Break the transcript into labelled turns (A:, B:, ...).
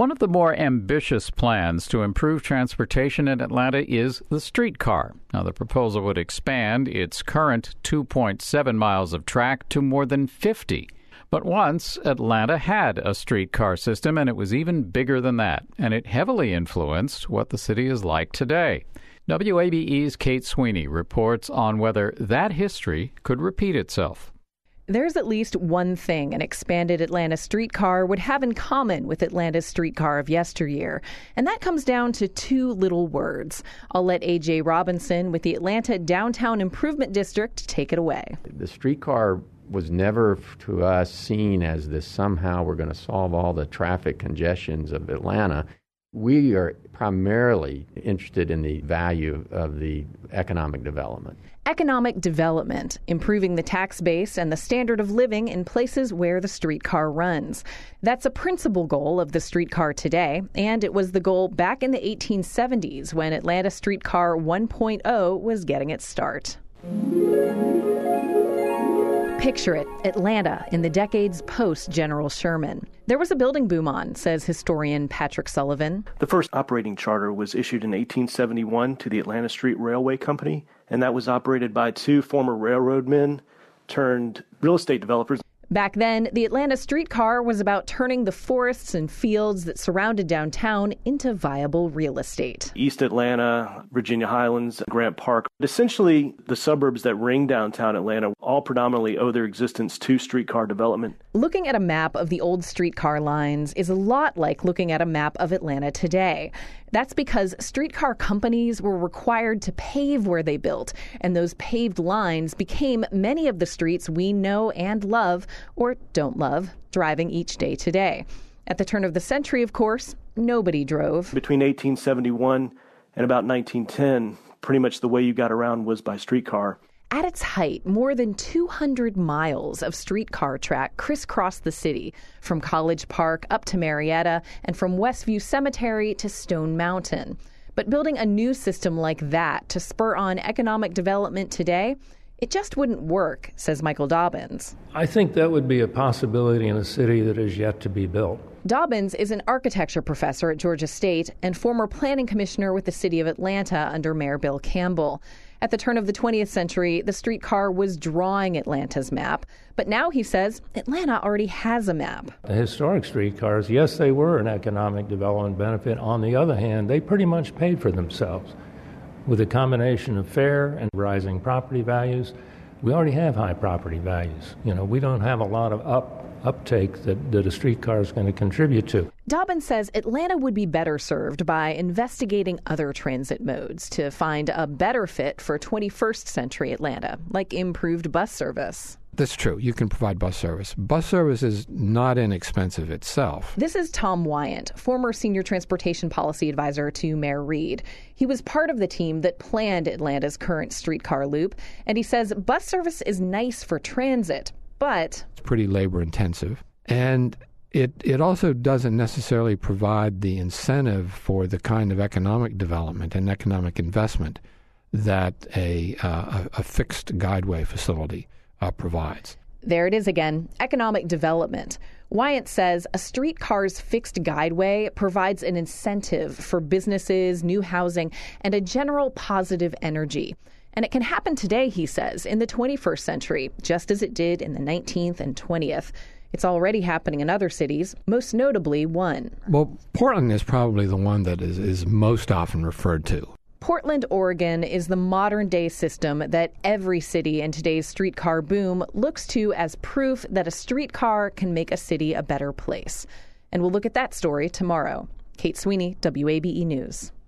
A: One of the more ambitious plans to improve transportation in Atlanta is the streetcar. Now, the proposal would expand its current 2.7 miles of track to more than 50. But once, Atlanta had a streetcar system, and it was even bigger than that, and it heavily influenced what the city is like today. WABE's Kate Sweeney reports on whether that history could repeat itself.
B: There's at least one thing an expanded Atlanta streetcar would have in common with Atlanta's streetcar of yesteryear, and that comes down to two little words. I'll let A.J. Robinson with the Atlanta Downtown Improvement District take it away.
C: The streetcar was never to us seen as this somehow we're going to solve all the traffic congestions of Atlanta. We are primarily interested in the value of the economic development.
B: Economic development, improving the tax base and the standard of living in places where the streetcar runs. That's a principal goal of the streetcar today, and it was the goal back in the 1870s when Atlanta Streetcar 1.0 was getting its start. Picture it, Atlanta in the decades post-General Sherman. There was a building boom on, says historian Patrick Sullivan.
D: The first operating charter was issued in 1871 to the Atlanta Street Railway Company, and that was operated by two former railroad men turned real estate developers.
B: Back then, the Atlanta streetcar was about turning the forests and fields that surrounded downtown into viable real estate.
D: East Atlanta, Virginia Highlands, Grant Park. Essentially, the suburbs that ring downtown Atlanta all predominantly owe their existence to streetcar development.
B: Looking at a map of the old streetcar lines is a lot like looking at a map of Atlanta today. That's because streetcar companies were required to pave where they built, and those paved lines became many of the streets we know and love, or don't love, driving each day today. At the turn of the century, of course, nobody drove.
D: Between 1871 and about 1910, pretty much the way you got around was by streetcar.
B: At its height, more than 200 miles of streetcar track crisscrossed the city, from College Park up to Marietta and from Westview Cemetery to Stone Mountain. But building a new system like that to spur on economic development today, it just wouldn't work, says Michael Dobbins.
E: I think that would be a possibility in a city that is yet to be built.
B: Dobbins is an architecture professor at Georgia State and former planning commissioner with the city of Atlanta under Mayor Bill Campbell. At the turn of the 20th century, the streetcar was drawing Atlanta's map. But now, he says, Atlanta already has a map.
E: The historic streetcars, yes, they were an economic development benefit. On the other hand, they pretty much paid for themselves. With a combination of fare and rising property values, we already have high property values. We don't have a lot of uptake that a streetcar is going to contribute to.
B: Dobbins says Atlanta would be better served by investigating other transit modes to find a better fit for 21st century Atlanta, like improved bus service.
F: That's true. You can provide bus service. Bus service is not inexpensive itself.
B: This is Tom Wyant, former senior transportation policy advisor to Mayor Reed. He was part of the team that planned Atlanta's current streetcar loop, and he says bus service is nice for transit, but
F: it's pretty labor intensive. And it also doesn't necessarily provide the incentive for the kind of economic development and economic investment that a fixed guideway facility provides.
B: There it is again, economic development. Wyant says a streetcar's fixed guideway provides an incentive for businesses, new housing, and a general positive energy. And it can happen today, he says, in the 21st century, just as it did in the 19th and 20th. It's already happening in other cities, most notably one.
F: Well, Portland is probably the one that is most often referred to.
B: Portland, Oregon is the modern-day system that every city in today's streetcar boom looks to as proof that a streetcar can make a city a better place. And we'll look at that story tomorrow. Kate Sweeney, WABE News.